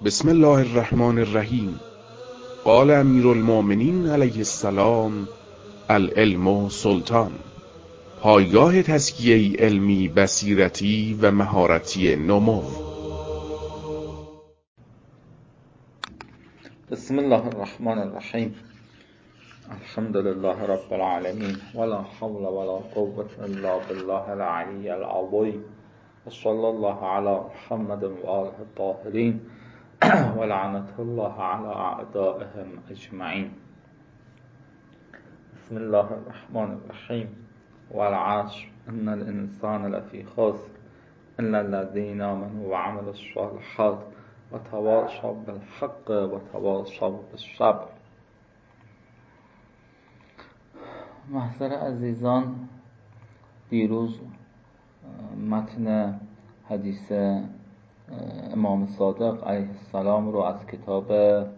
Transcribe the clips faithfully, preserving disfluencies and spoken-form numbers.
بسم الله الرحمن الرحیم. قال امیر المؤمنین علیه السلام: العلم سلطان. پایگاه تزکیه علمی، بصیرتی و مهارتی نمو. بسم الله الرحمن الرحیم. الحمد لله رب العالمین ولا حول ولا قوة الا بالله العلی العظیم و صلی الله علی محمد و آله الطاهرین و لعنت الله علی اعدائهم اجمعین. بسم الله الرحمن الرحیم. والعصر ان الانسان لفی خسر الا الذین آمنوا وعملوا الصالحات و تواصوا بالحق و تواصوا بالصبر. محضر عزیزان، دیروز متن حدیث امام صادق علیه السلام رو از کتاب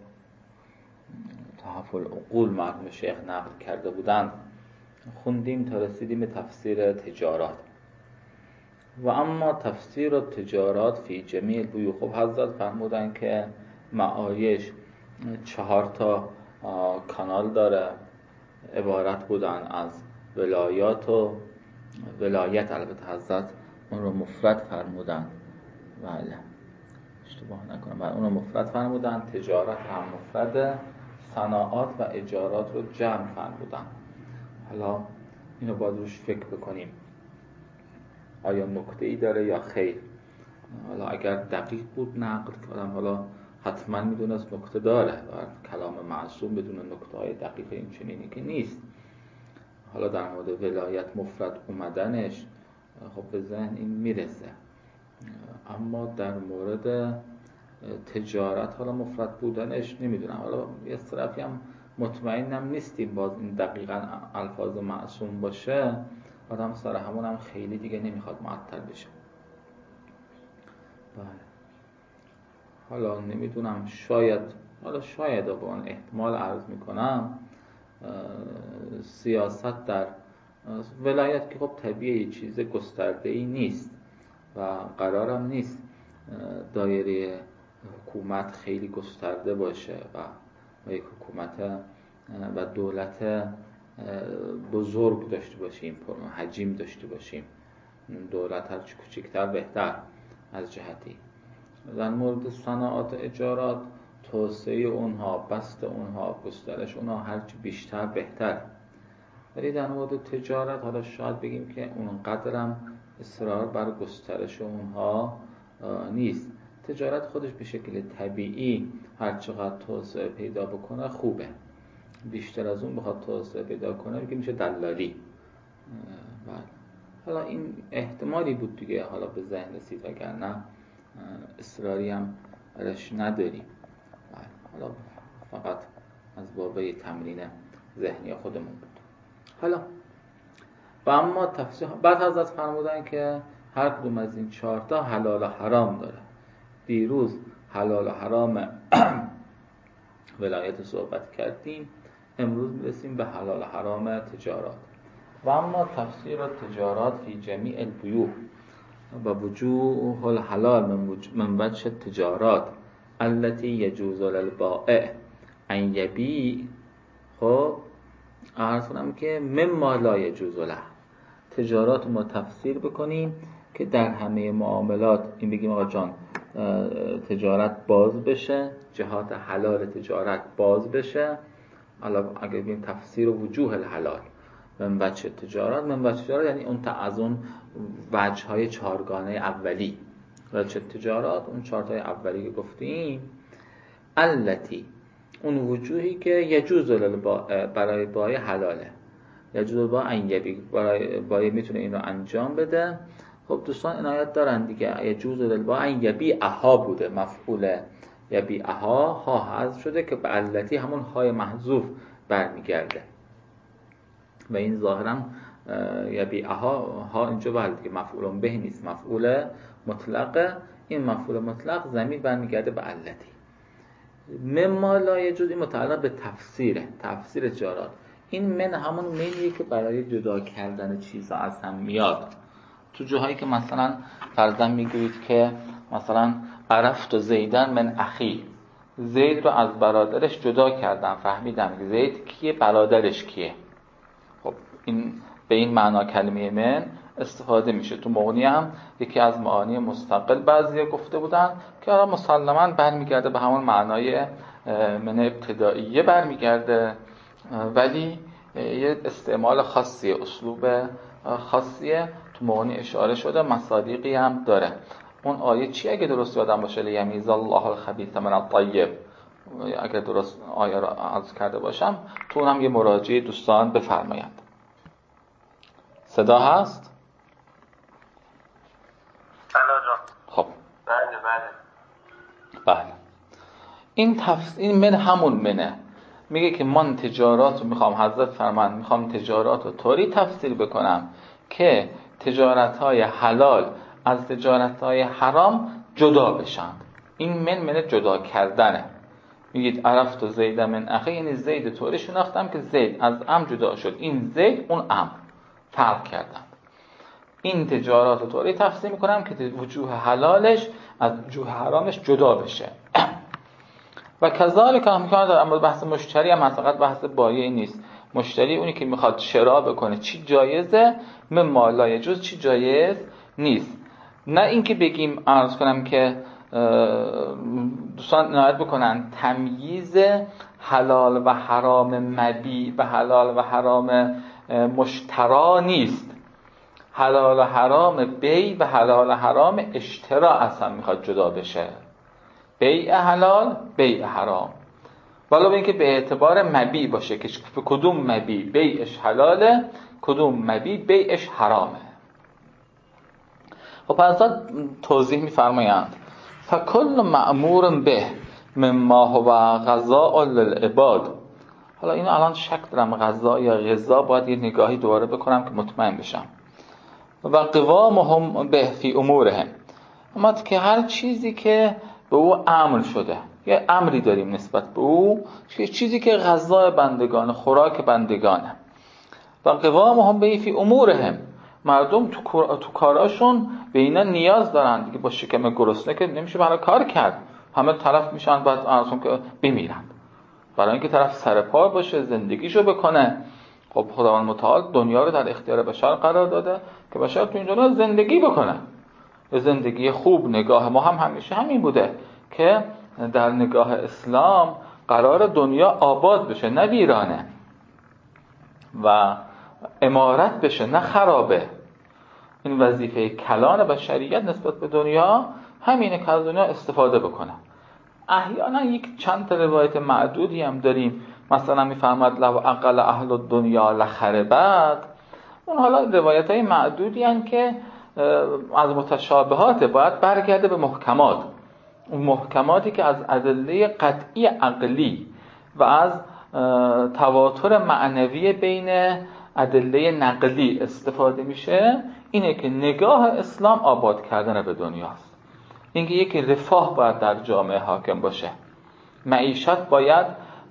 تحف العقول مرحوم شیخ نقل کرده بودند خوندیم تا رسیدیم به تفسیر تجارات. و اما تفسیر و تجارات فی جمیع البیوع. خب حضرت فرمودن که معایش چهار تا کانال داره، عبارت بودن از ولایات و ولایت. البته حضرت اون رو مفرد فرمودن، بله اشتباه نکنم، بله اون رو مفرد فرمودن. تجارت هم مفرده، صناعات و اجارات رو جمع فرمودن. حالا اینو باید روش فکر بکنیم آیا نکته‌ای داره یا خیر. حالا اگر دقیق بود نقل کردم، حالا حتما میدونست نکته داره و کلام معصوم بدون نکته‌های دقیق این چنینی که نیست. حالا در مورد ولایت مفرد اومدنش خب به ذهن این میرسه، اما در مورد تجارت حالا مفرد بودنش نمیدونم. حالا یه طرفی هم مطمئنم نیستیم باز این دقیقاً الفاظ معصوم باشه، آدم سر همون هم خیلی دیگه نمیخواد معطل بشه. بله حالا نمیدونم، شاید حالا شاید با اون احتمال عرض میکنم سیاست در ولایت که خب طبیعی چیز گسترده‌ای نیست و قرارم نیست دایره حکومت خیلی گسترده باشه و یک حکومت و دولت بزرگ داشته باشیم، حجم داشته باشیم. دولت هرچی کوچکتر بهتر از جهتی. در مورد صناعات اجارات، توسعه اونها، بسط اونها، گسترش اونها هرچی بیشتر بهتر. ولی در مورد تجارت حالا شاید بگیم که اونقدرم اصرار بر گسترش اونها نیست. تجارت خودش به شکل طبیعی هر چقدر توسعه پیدا بکنه خوبه. بیشتر از اون بخواد توسعه پیدا کنه که میشه دلالی. بله حالا این احتمالی بود دیگه، حالا به ذهن رسید، وگرنه اصراری هم برش نداریم. بله حالا فقط از بابه تمرین ذهنی خودمون بود. حالا و اما تفسیر بعد حضرت فرمودن که هر کدوم از این چهار تا حلال و حرام داره. دیروز حلال و حرام ولایت صحبت کردیم، امروز میرسیم به حلال و حرام تجارات. و اما تفسیر تجارات فی جمیع البیوع و وجوه الحلال من وجه تجارات التي يجوز للبائع ان يبيع. خب عرض کنم که مما لا يجوز له. تجارات ما تفسیر بکنیم که در همه معاملات این بگیم آقا جان تجارت باز بشه، جهات حلال تجارت باز بشه. حالا اگر بگیم تفسیر وجوه الحلال من وجه تجارت، من وجه تجارت یعنی اون از اون وجه‌های چهارگانه اولی. وجه تجارات اون چهارتای اولی که گفتیم، التی اون وجوهی که یجوز للبائع برای بایع حلاله، یجوز للبائع ان یبیع، برای بایع میتونه این رو انجام بده. خب دوستان عنایت دارن دیگه، یجوز للبائع ان یبیعها بوده، مفعول یبیعها ها حذف شده که به التی همون های محذوف برمیگرده و این ظاهرا یبیعها ها اینجا بعد که مفعول به نیست، مفعول مطلقه. این مفعول مطلق ضمیر برمیگرده به التی. مما لا یجوز این متعلق به تفسیره، تفسیر تجارات. این من همون منیه که برای جدا کردن چیزا از هم میاد. تو جاهایی که مثلا فرضاً میگویید که مثلا عرفت و زیدن من اخی، زید رو از برادرش جدا کردم، فهمیدم که زید کیه، برادرش کیه. خب این به این معنا کلمه من استفاده میشه. تو مغنی هم یکی از معانی مستقل بعضیا گفته بودن که آره مسلماً برمیگرده به همون معنای من ابتدائیه برمیگرده، ولی یه استعمال خاصیه، اسلوب خاصیه تو مغنی اشاره شده، مصادیقی هم داره. اون آیه چی اگه درست یادم باشه، لیمیز الله الخبیث من الطیب، اگه درست آیه رو عرض کرده باشم، تو اونم یه مراجعه دوستان بفرمایند. صدا هست؟ خب بله بله بله. این تفس... این من همون منه، میگه که من تجارات رو میخوام، حضرت فرمان میخوام تجارات رو طوری تفسیر بکنم که تجارت‌های حلال از تجارت‌های حرام جدا بشن. این من من جدا کردنه. میگید عرفت و زید من اخی، یعنی زید طوری شناختم که زید از ام جدا شد، این زید اون ام فرق کردن. این تجارات رو طوری تفسیر میکنم که وجوه حلالش از وجوه حرامش جدا بشه. و کذالک هم میکنم در اما بحث مشتری هم فقط بحث بایع نیست. مشتری اونی که میخواد شرا بکنه چی جایزه، من مالای جز چی جایز نیست. نه اینکه بگیم عرض کنم که دوستان عنایت بکنن تمییز حلال و حرام مبیع و حلال و حرام مشترا نیست. حلال و حرام بیع و حلال و حرام اشترا اصلا میخواد جدا بشه. بیع حلال، بیع حرام، ولی به اینکه به اعتبار مبیع باشه که کدوم مبیع بیعش حلاله، کدوم مبیع بیعش حرامه. و پس توضیح می‌فرمایند فکل مأمور به مما هو غذاء للعباد. حالا اینو الان شک دارم غذا یا غذا، باید یه نگاهی دوباره بکنم که مطمئن بشم. و قوامهم به فی امورهم، اما که هر چیزی که به او امر شده، یه امری داریم نسبت به او، چیزی که غذای بندگان، خوراک بندگانه. و قوامهم به فی امورهم، مردم تو تو کاراشون به اینا نیاز دارن دیگه. با شکم گرسنه که نمیشه برای کار کرد، همه طرف میشن بعد ارزون که بمیرن. برای اینکه طرف سر پا باشه زندگیشو بکنه. خب خداوند متعال دنیا رو در اختیار بشر قرار داده که بشر تو این دنیا زندگی بکنه، زندگی خوب. نگاه ما هم همیشه همین بوده که در نگاه اسلام قرار دنیا آباد بشه نه ویرانه، و عمارت بشه نه خرابه. این وظیفه کلان بشریت نسبت به دنیا همینه که از دنیا استفاده بکنه. احیانا یک چند تا روایت معدودی هم داریم، مثلا میفرماد لو اقل اهل الدنیا لخربت. اون حالا روایت های معدودی هستند که از متشابهات باید برگرده به محکمات، اون محکماتی که از ادله قطعی عقلی و از تواتر معنوی بین ادله نقلی استفاده میشه. اینه که نگاه اسلام آباد کردن به دنیاست. اینکه یک رفاه باید در جامعه حاکم باشه، معیشت باید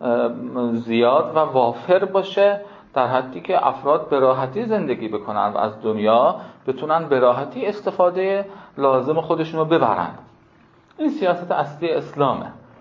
زیاد و وافر باشه، در حدی که افراد به راحتی زندگی بکنن و از دنیا بتونن به راحتی استفاده لازم خودشون رو ببرن. این سیاست اصلی اسلامه.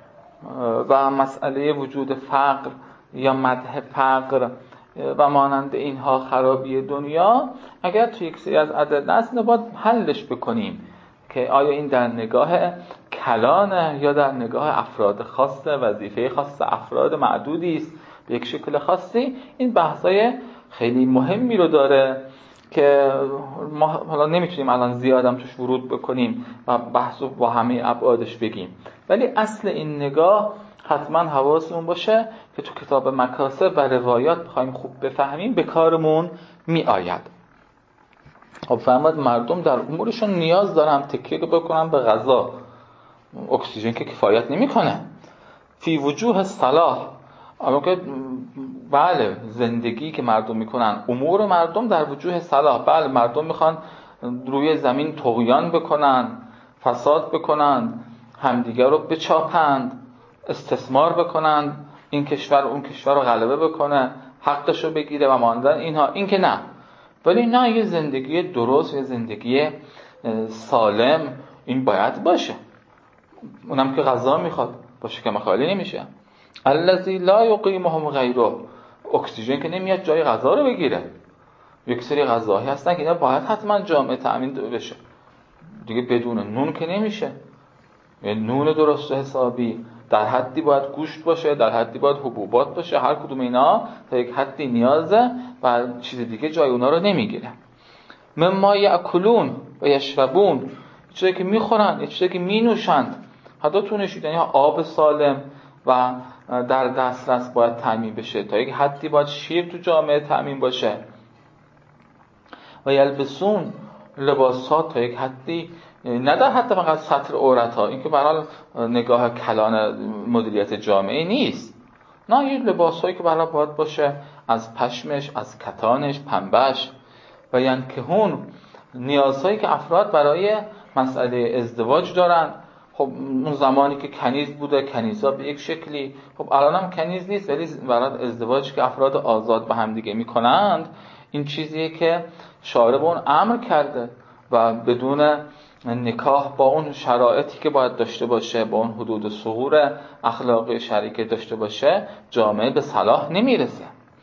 و مسئله وجود فقر یا مدح فقر و مانند اینها، خرابی دنیا، اگر تو یک سری از ادله است باید حلش بکنیم که آیا این در نگاه کلانه یا در نگاه افراد خاصه، وظیفه خاص افراد معدودی است به یک شکل خاصی. این بحثای خیلی مهمی رو داره که ما حالا نمیتونیم الان زیادم توش ورود بکنیم و بحثو با همه ابعادش بگیم، ولی اصل این نگاه حتما حواسمون باشه که تو کتاب مکاسب و روایات بخوایم خوب بفهمیم به کارمون می آید. خب فرمود مردم در امورشون نیاز دارن تکیه بکنن به غذا، اکسیژن که کفایت نمیکنه. فی وجوه صلاح، اما که بله زندگی که مردم میکنن، امور مردم در وجوه صلاح، بله مردم میخوان روی زمین طغیان بکنن، فساد بکنن، همدیگر رو بچاپند، استثمار بکنن، این کشور اون کشور رو غلبه بکنه، حقش رو بگیره و ماندن اینها، این که نه. ولی نه، یه زندگی درست، یه زندگی سالم این باید باشه. اونم که غذا میخواد با شکم خالی نمیشه. الذی لا یقیمهم غیره، اکسیژن که نمیاد جای غذا رو بگیره. یک سری غذاهایی هستن که اینا باید حتما جامعه تامین بشه دیگه، بدون نون که نمیشه. یعنی نون درست و حسابی در حدی باید گوشت باشه، در حدی باید حبوبات باشه، هر کدوم اینا تا یک حدی نیازه و چیز دیگه جای اونا رو نمیگیره. مما یاکلون و یشربون، چیزی که میخورن، یه چیزی که مینوشند، حتی تو نوشیدنی ها آب سالم و در دسترس باید تامین بشه، تا یک حدی باید شیر تو جامعه تامین باشه. و یلبسون، لباسات تا یک حدی، نه در حد فقط ستر عورت ها، این که برای نگاه کلان مدیریت جامعه نیست، نه، یه لباسایی که برای باید باشه از پشمش، از کتانش، پنبهش. و ینکهون، نیازهایی که افراد برای مسئله ازدواج دارن. خب اون زمانی که کنیز بوده، کنیزا به یک شکلی، خب الان هم کنیز نیست، ولی برای ازدواج که افراد آزاد به هم دیگه میکنند، این چیزیه که شارع اون امر کرده و بدون نکاح با اون شرایطی که باید داشته باشه، با اون حدود ثغور اخلاقی شرعی که داشته باشه، جامعه به صلاح نمیرسه.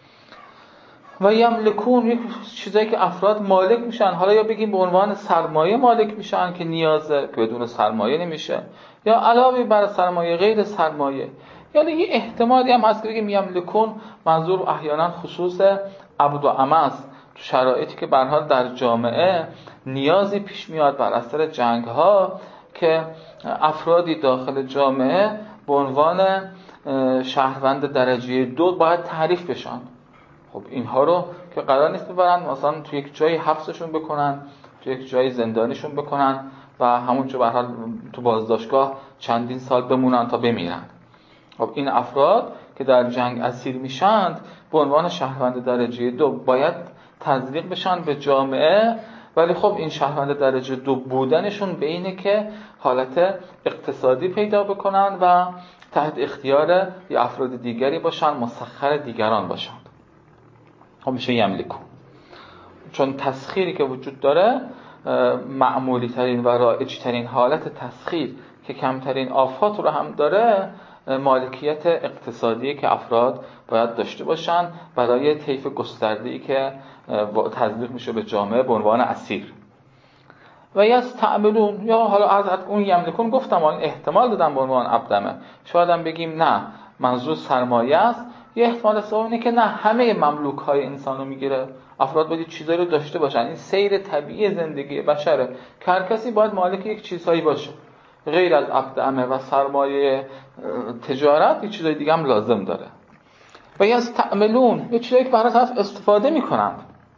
و یملکون، یک چیزایی که افراد مالک میشن، حالا یا بگیم به عنوان سرمایه مالک میشن که نیازه، که بدون سرمایه نمیشه، یا علاوه بر سرمایه غیر سرمایه. یعنی یه احتمالی هم هست که بگیم یملکون منظور احیانا خصوص عبد و امه است، تو شرایطی که به هر حال در جامعه نیازی پیش میاد بر اثر جنگ ها که افرادی داخل جامعه به عنوان شهروند درجه دو باید تعریف بشن. خب اینها رو که قرار نیست ببرن مثلا تو یک جایی حبسشون بکنن، تو یک جایی زندانیشون بکنن و همونجا به هر حال تو بازداشتگاه چندین سال بمونن تا بمیرن. خب این افراد که در جنگ اسیر میشند به عنوان شهروند درجه دو باید تزریق بشن به جامعه، ولی خب این شهروند درجه دو بودنشون به اینه که حالت اقتصادی پیدا بکنن و تحت اختیار یه افراد دیگری باشن، مسخر دیگران باشن. خب میشه یملکو. چون تسخیری که وجود داره، معمولی ترین و رایج ترین حالت تسخیر که کمترین آفات رو هم داره، مالکیت اقتصادی که افراد باید داشته باشن برای طیف گسترده‌ای که تزریق میشه به جامعه به عنوان اسیر. و یستعملون، یا حالا از اون یملکون گفتم این احتمال دادم به عنوان عبدمه، شاید هم بگیم نه منظور سرمایه است. یه احتمال سوم اینه که نه همه مملوک های انسان رو میگیره، افراد باید چیزایی رو داشته باشن، این سیر طبیعی زندگی بشره که هر کسی باید مالک یک چیزهایی باشه، غیر از عبدمه و سرمایه تجارت یه چیزای دیگه هم لازم داره. و یستعملون، یه چیزایی که برای طرف استفاده میکنند.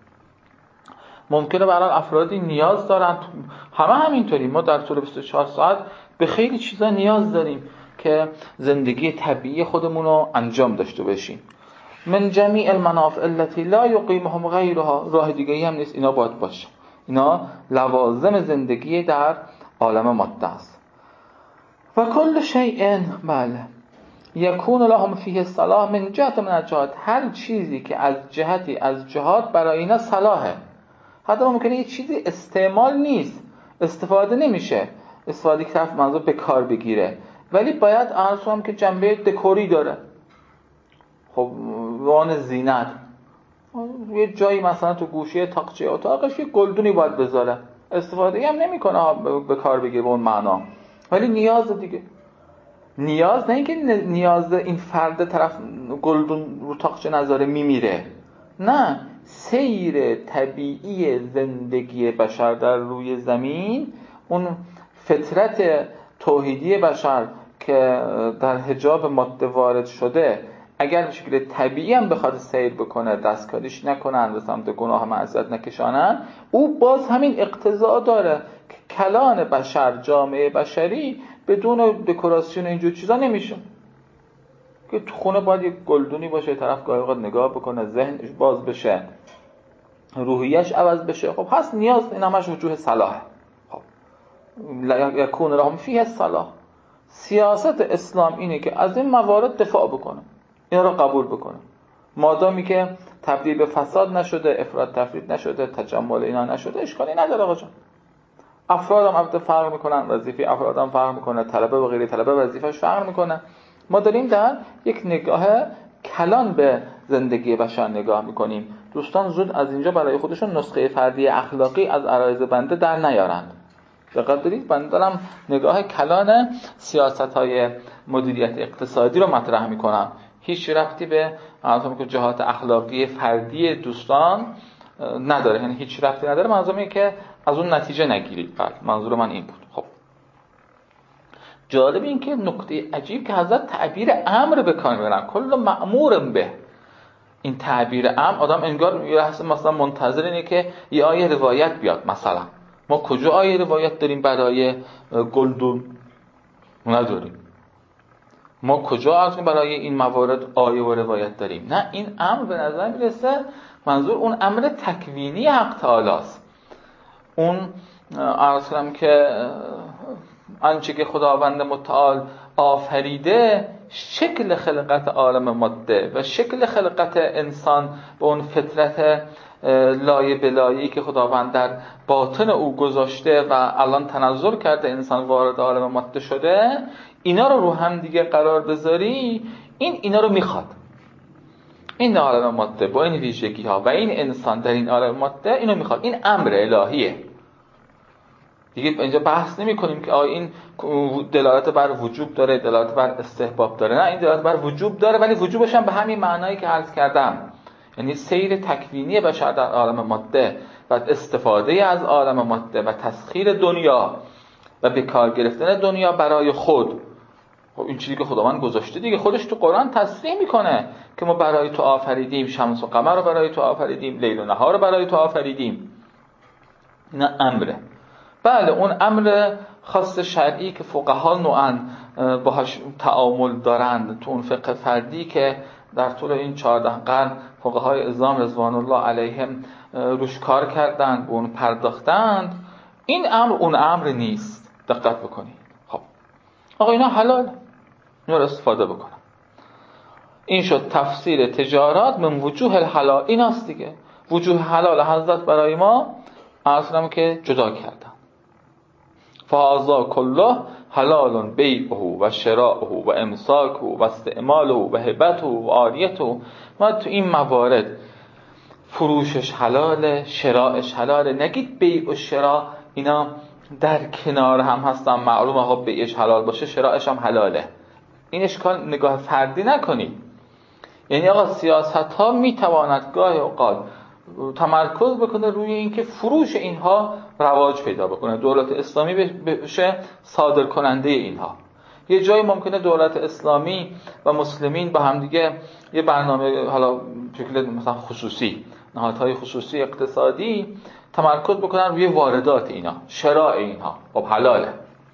ممکنه برای افرادی نیاز دارن، همه همینطوری، ما در طول بیست و چهار ساعت به خیلی چیزا نیاز داریم که زندگی طبیعی خودمون رو انجام داشته باشیم. من جمیع المنافع التي لا یقیمهم غیرها، راه دیگه‌ای هم نیست، اینا باید باشه. اینا لوازم زندگی در عالم ماده است. و کل شیء، بله، یکون لهم فیه صلاح من جهت من الجهات، هر چیزی که از جهتی از جهات برای اینا صلاحه. حتی ممکنه یه چیزی استعمال نیست، استفاده نمیشه، استفاده که طرف منظور به کار بگیره، ولی باید عرض هم که جنبه دکوری داره. خب وان زینت، یه جایی مثلا تو گوشه تاقچه اتاقش یه گلدونی باید بذاره، استفاده هم نمیکنه به کار بگیره به اون معنا، ولی نیاز دیگه، نیاز نه اینکه نیاز این فرد طرف گلدون رو تاقچه نذاره میمیره، نه، سیر طبیعی زندگی بشر در روی زمین، اون فطرت توحیدی بشر که در حجاب ماده وارد شده، اگر به شکل طبیعی هم بخواد سیر بکنه، دستکاریش نکنن، به سمت گناه معصیت نکشانن، او باز همین اقتضا داره که کلان بشر، جامعه بشری بدون دکوراسیون اینجور چیزا نمیشه. که تو خونه باید یک گلدونی باشه، طرف گاهی اوقات نگاه بکنه، ذهنش باز بشه، روحیش عوض بشه. خب هست نیاز، این همش وجوه صلاحه. خب یکون لهم فیه الصلاح. سیاست اسلام اینه که از این موارد دفاع بکنه، اینا رو قبول بکنه، مادامی که تبدیل به فساد نشده، افراط تفرید نشده، تجمل اینا نشده، اشکالی نداره آقا جان. افراد هم البته فرق میکنن، وظیفه افراد هم فرق میکنه، طلبه و غیر طلبه وظیفه‌اش فرق میکنه. ما داریم در یک نگاه کلان به زندگی بشر نگاه میکنیم. دوستان زود از اینجا برای خودشون نسخه فردی اخلاقی از عرایض بنده در نیارند. دقت بدید، بنده دارم نگاه کلان سیاست‌های مدیریت اقتصادی رو مطرح میکنم، هیچ ربطی به منظورم که جهات اخلاقی فردی دوستان نداره، یعنی هیچ ربطی نداره. منظورم اینه که از اون نتیجه نگیرید. بله، منظور من این بود. خب جالب این که نکته عجیب که حضرت تعبیر امر به کار میبرن، کل مأمور به. این تعبیر امر آدم انگار یه لحظه مثلا منتظر اینه که یه آیه روایت بیاد. مثلا ما کجا آیه روایت داریم برای گلدون؟ نداریم. ما کجا از برای این موارد آیه و روایت داریم؟ نه، این امر به نظر میرسه منظور اون امر تکوینی حق تعالی است. اون عرض کنم که آنچه که خداوند متعال آفریده، شکل خلقت عالم ماده و شکل خلقت انسان به اون فطرت لایه به لایه‌ای که خداوند در باطن او گذاشته و الان تنزل کرده انسان وارد عالم ماده شده، اینا رو رو هم دیگه قرار بذاری، این اینا رو میخواد. این عالم ماده با این ویژگی ها و این انسان در این عالم ماده اینو میخواد. این امر الهیه دیگه. اینجا بحث نمی کنیم که آیا این دلالت بر وجوب داره، دلالت بر استحباب داره. نه، این دلالت بر وجوب داره، ولی وجوبش هم به همین معنایی که عرض کردم، یعنی سیر تکوینی بشر در عالم ماده و استفاده از عالم ماده و تسخیر دنیا و به کار گرفتن دنیا برای خود. خب این چیزی که خداوند گذاشته دیگه، خودش تو قرآن تصریح میکنه که ما برای تو آفریدیم، شمس و قمر رو برای تو آفریدیم، لیل و نهار رو برای تو آفریدیم. اینا امره. بله، اون امر خاص شرعی که فقها نوعاً باهاش تعامل دارند تو اون فقه فردی که در طول این چهارده قرن فقهای اعظم رضوان الله علیهم روش کار کردند، به اون پرداختند، این امر اون امر نیست. دقت بکنید. خب آقا اینا حلال، اینا رو استفاده بکنم. این شد تفسیر تجارات من وجوه الحلال. این هست دیگه، وجوه حلال حضرت برای ما اصلا که جدا کردن. فهذا کله حلال بیعه و شراعه و امساکه و استعماله و هبته و عاریته. ما تو این موارد فروشش حلاله، شراعش حلاله. نگید بیع و شراع اینا در کنار هم هستن، معلومه ها بیعش حلال باشه شراعش هم حلاله. این اشکال نگاه فردی نکنید. یعنی آقا سیاست ها میتواند گاهی اوقات تمرکز بکنه روی اینکه فروش اینها رواج پیدا بکنه، دولت اسلامی بشه صادر کننده اینها. یه جایی ممکنه دولت اسلامی و مسلمین با هم دیگه یه برنامه حالا شکل مثلا خصوصی، نهادهای خصوصی اقتصادی تمرکز بکنن روی واردات اینا، شراء اینها. خب حلاله.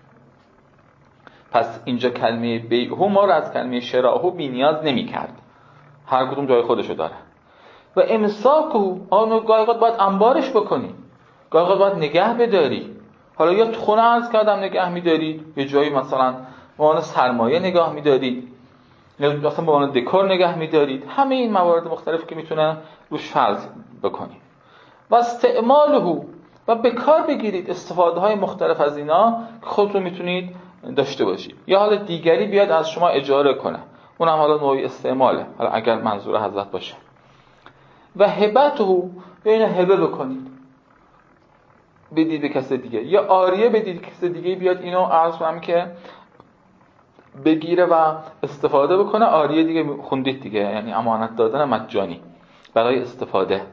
پس اینجا کلمه بیعه ما رو از کلمه شراء بی نیاز نمی کرد. هر کدوم جای خودشو داره. و امساکو، آنو گاهی اوقات باید انبارش بکنی، گاهی اوقات باید نگه بداری. حالا یا تو خونه عرض کردم نگه میدارید، یه جایی مثلا به عنوان سرمایه نگاه میدارید، یا مثلا به عنوان دکور نگه میدارید. همه این موارد مختلف که میتونه روش فرض بکنید. و استعماله، و به کار بگیرید استفاده های مختلف از اینا که خودتون میتونید داشته باشید. یا حالا دیگری بیاد از شما اجاره کنه، اونم حالا نوعی استعماله، حالا اگر منظور حضرت باشه. و هبته، یا اینو هبه بکنید، بدید به کسی دیگه، یا عاریه بدید کسی دیگه بیاد اینو عرض کنم که بگیره و استفاده بکنه. عاریه دیگه خوندید دیگه، یعنی امانت دادن مجانی برای استفاده.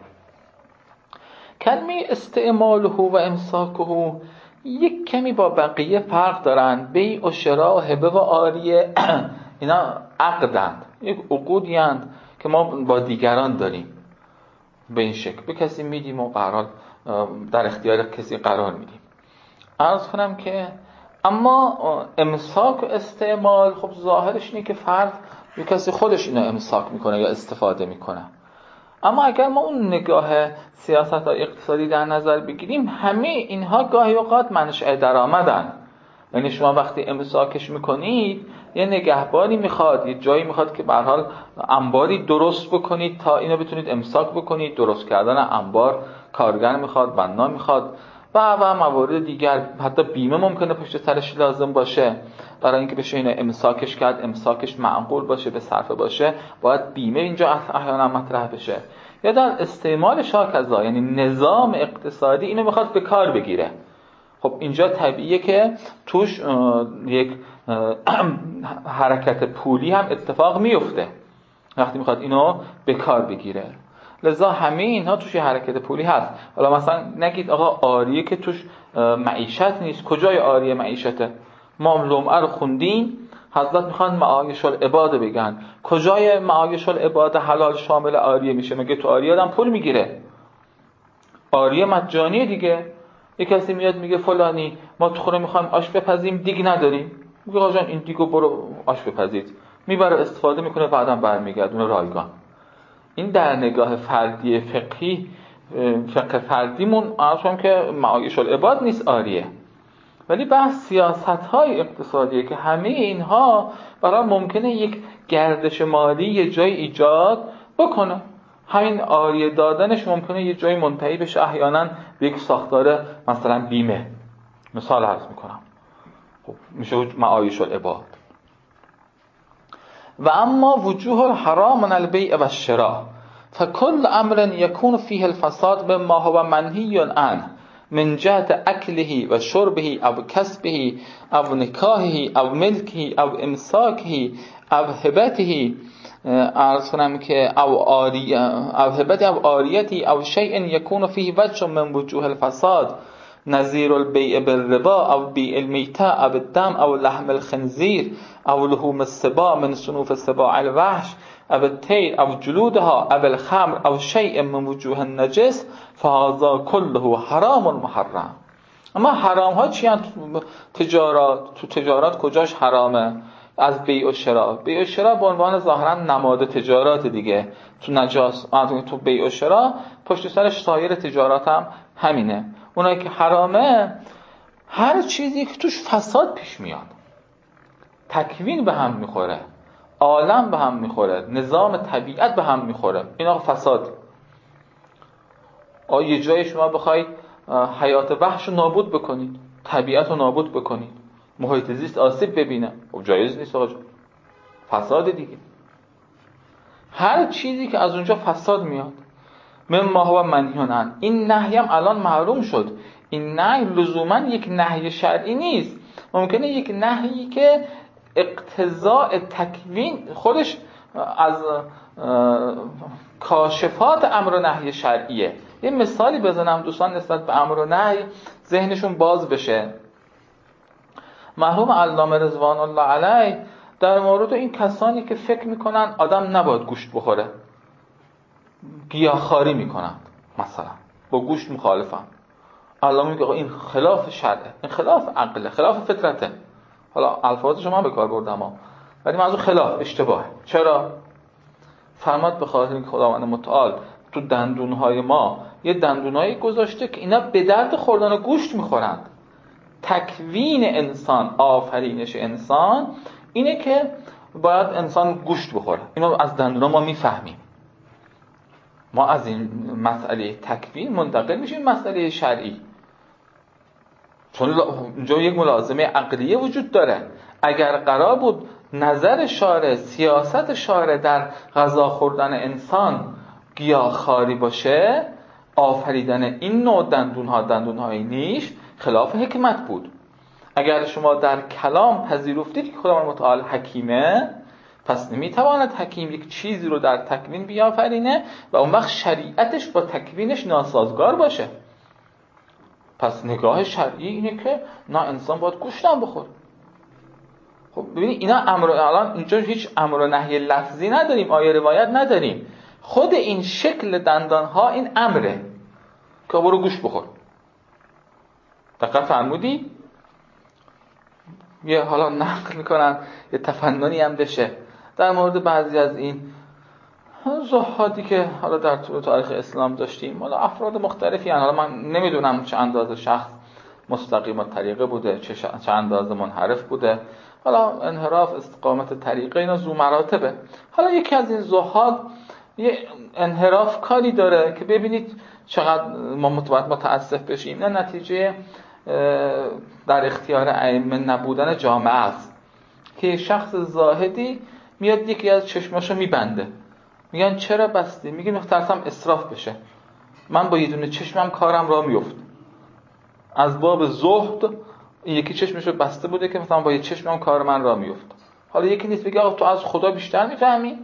کلمه استعماله و امساکه یک کمی با بقیه فرق دارن. بیع و شراء و هبه و عاریه اینا عقدند، یک عقودی اند که ما با دیگران داریم. به این شکل به کسی میدیم و قرار در اختیار کسی قرار میدیم. عرض کنم که اما امساک و استعمال، خب ظاهرش اینه که فرد به کسی خودش اینو امساک میکنه یا استفاده میکنه. اما اگر ما اون نگاه سیاست و اقتصادی در نظر بگیریم، همه اینها گاهی اوقات منشأ درآمدن. یعنی شما وقتی امساکش میکنید یه نگهبانی میخواد، یه جایی میخواد که به هر حال انباری درست بکنید تا اینو بتونید امساک بکنید. درست کردن انبار کارگر میخواد، بنا میخواد. و و و موارد دیگر، حتی بیمه ممکنه پشت سرش لازم باشه. برای اینکه بشه اینو امساکش کرد، امساکش معقول باشه، به صرفه باشه، باید بیمه اینجا احیانا مطرح بشه. یا در استعمال شاکزا، یعنی نظام اقتصادی اینو میخواد به کار بگیره. خب اینجا طبیعیه که توش یک حرکت پولی هم اتفاق میفته وقتی میخواد اینو به کار بگیره. لذا همه اینها توش حرکت پولی هست. حالا مثلا نگید آقا عاریه که توش معیشت نیست. کجای عاریه معیشته؟ ما لمعه رو خوندیم، حضرت میخوان معایش العباد بگن. کجای معایش العباد حلال شامل عاریه میشه؟ مگه تو عاریه آدم پول میگیره؟ عاریه مجانیه دیگه. یک کسی میاد میگه فلانی ما تو خونه میخوایم آش بپزیم، دیگ نداریم. میگه آقا جان این دیگو برو آش بپزید، میبره استفاده میکنه، بعداً برمیگردونه رایگان. این در نگاه فردی فقهی، فقه فردیمون عرضم که معایش العباد نیست عاریه. ولی بحث سیاست‌های اقتصادیه که همه اینها برای ممکنه یک گردش مالی یه جای ایجاد بکنه. همین عاریه دادنش ممکنه یه جای منتهی بشه احیانا به یک ساختار مثلا بیمه. مثال عرض میکنم، خب میشه معایش العباد. و اما وجوه الحرام من البیع و الشراء فكل امر يكون فيه الفساد مما هو منهي عنه من جهت اكله و شربه او کسبه او نکاحه او ملکه او امساکه او هبته، عرض کنم که او آریه او هبته او آریتی او شیء يكون فيه وجه من وجوه الفساد نظیر البیع بالربا او بیع المیتة او الدم او لحم الخنزیر او لحوم السباع من صنوف السباع الوحش او الطیر او جلودها او الخمر او شیء من وجوه النجس فهذا كله حرام محرم. اما حرام ها چی هست؟ تجارات. تو تجارات کجاش حرامه؟ از بیع و شراء. بیع و شراء به عنوان ظاهرا نماد تجارات دیگه. تو نجاس تو بیع و شراء پشت سرش سایر تجارات هم همینه. اونایی که حرامه هر چیزی که توش فساد پیش میاد، تکوین به هم میخوره، عالم به هم میخوره، نظام طبیعت به هم میخوره، اینا فساد. آیا یه جای شما بخواید حیات وحش رو نابود بکنید، طبیعت رو نابود بکنید، محیط زیست آسیب ببینه، خب جایز نیست آقا، فساد دیگه. هر چیزی که از اونجا فساد میاد مما هو منهی عنه. این نهی هم الان معلوم شد. این نهی لزوما یک نهی شرعی نیست. ممکنه یک نهی که اقتضاء تکوین خودش از کاشفات امر و نهی شرعیه. یه مثالی بزنم دوستان نسبت به امر و نهی ذهنشون باز بشه. مرحوم علامه رضوان الله علیه در مورد این کسانی که فکر میکنن آدم نباید گوشت بخوره، گیاهخواری میکنن، مثلا با گوشت مخالفن، علامه میگه این خلاف شرعه، این خلاف عقله، خلاف فطرته. حالا الفاظ شما به کار بردم ها، ولی منظور خلاف، اشتباه. چرا؟ فرماد به خاطر اینکه خداوند متعال تو دندونهای ما یه دندونایی گذاشته که اینا به درد خوردن گوشت میخورند. تکوین انسان، آفرینش انسان اینه که باید انسان گوشت بخوره. اینو از دندونا ما میفهمیم. ما از این مسئله تکوین منتقل میشیم مسئله شرعی، چون اینجا یک ملازمه عقلیه وجود داره. اگر قرار بود نظر شارع، سیاست شارع در غذا خوردن انسان گیاهخواری باشه، آفریدن این نوع دندونها دندونهای نیش خلاف حکمت بود. اگر شما در کلام پذیرفتید که خداوند متعال حکیمه، پس نمیتواند حکیم یک چیزی رو در تکوین بیافرینه و اون وقت شریعتش با تکوینش ناسازگار باشه. پس نگاه شرعی اینه که نه، انسان باید گوشت هم بخوره. خب ببینید اینا امر، الان اینجا هیچ امر و نهی لفظی نداریم، آیه روایت نداریم. خود این شکل دندان ها این امره که برو گوشت بخور. دقیق فرمودی؟ یه حالا نقل میکنن یه تفننی هم بشه در مورد بعضی از این زهادی که حالا در طول تاریخ اسلام داشتیم. حالا افراد مختلفی هستند، حالا من نمیدونم چه اندازه شخص مستقیم طریقه بوده، چه, چه اندازه منحرف بوده. حالا انحراف، استقامت طریقه اینا ذو مراتبه. حالا یکی از این زهاد یه انحراف کاری داره که ببینید چقدر ما متاسف بشیم، نه نتیجه در اختیار ائمه نبودن جامعه است که شخص زاهدی میاد یکی از چشماشو میبنده، میگن چرا بستی؟ میگه میخواستم اسراف بشه، من با یه دونه چشمم کارم را میفت. از باب زهد این یکی چشمشو بسته بوده که مثلا با یه چشمم کار من را میفت. حالا یکی نیست بگه آقا تو از خدا بیشتر میفهمی؟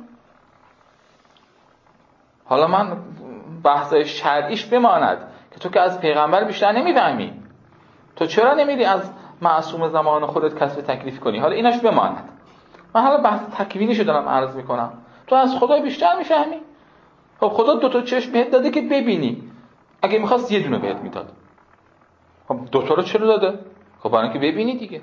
حالا من بحثای شرعیش بماند که تو که از پیغمبر بیشتر نمیفهمی، تو چرا نمیری از معصوم زمان خودت کسب تکلیف کنی؟ حالا ایناش بماند. من حالا بحث تکوینیشو دارم عرض میکنم. تو از خدا بیشتر میفهمی؟ خب خدا دو تا چشم بهت داده که ببینی، اگه میخواست یه دونه بهت میداد. خب دو تا رو چرا داده؟ خب برای اینکه ببینی دیگه.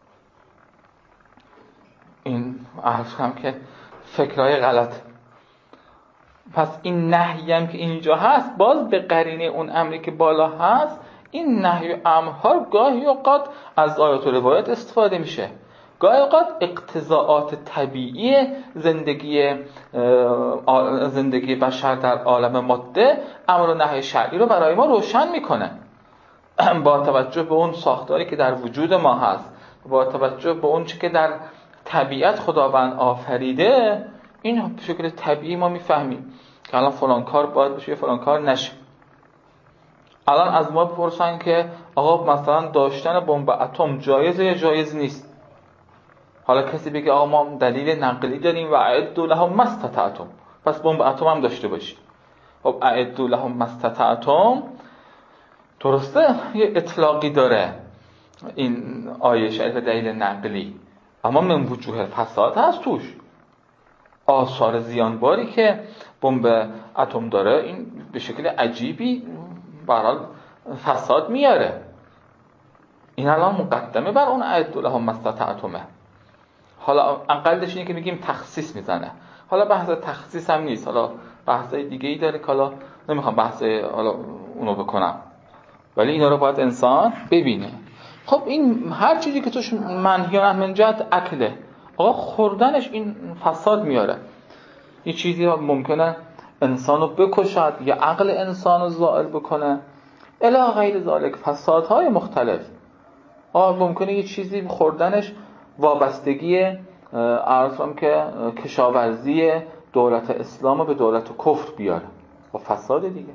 این عرض کنم که فکرهای غلط. پس این نهی هم که اینجا هست باز به قرینه اون امری که بالا هست، این نهی و امرها گاهی اوقات از آیات و روایات استفاده میشه، گاهی اوقات اقتضاعات طبیعی زندگی زندگی بشر در عالم ماده امر و نهی شرعی رو برای ما روشن میکنه. با توجه به اون ساختاری که در وجود ما هست، با توجه به اون چی که در طبیعت خداوند آفریده، این به شکل طبیعی ما میفهمیم که الان فلان کار باید بشه، فلان کار نشه. الان از ما بپرسن که آقا مثلا داشتن بمب اتم جایزه یا جایز نیست؟ حالا کسی بگه آقا ما دلیل نقلی داریم و اعدوا لهم ما استطعتم، پس بمب اتم هم داشته باشی. خب اعدوا لهم ما استطعتم درسته یه اطلاقی داره این آیه شریف دلیل نقلی، اما من وجوه فساد هست توش. آثار زیانباری که بمب اتم داره این به شکل عجیبی به هر حال فساد میاره. این الان مقدمه بر اون اعدوا لهم ما استطعتم. حالا اقلش اینه که میگیم تخصیص میزنه. حالا بحث تخصیص هم نیست، حالا بحثای دیگه ای داره که حالا نمیخوام بحث حالا اونو بکنم، ولی اینا رو باید انسان ببینه. خب این هر چیزی که توش منهی من جهت اکله، آقا خوردنش این فساد میاره. یه چیزی ممکنه انسانو بکشد یا عقل انسانو زائل بکنه، الی غیر ذالک، فسادهای مختلف. آقا ممکنه یه چیزی خوردنش وابستگی عرضم که کشاورزی دولت اسلام به دولت کفر بیاره، با فساد دیگه.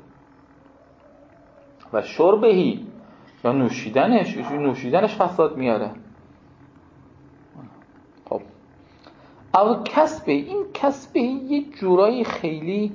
و شربهی یا نوشیدنش، نوشیدنش فساد میاره. خب او کسبه، این کسبه یه جورایی خیلی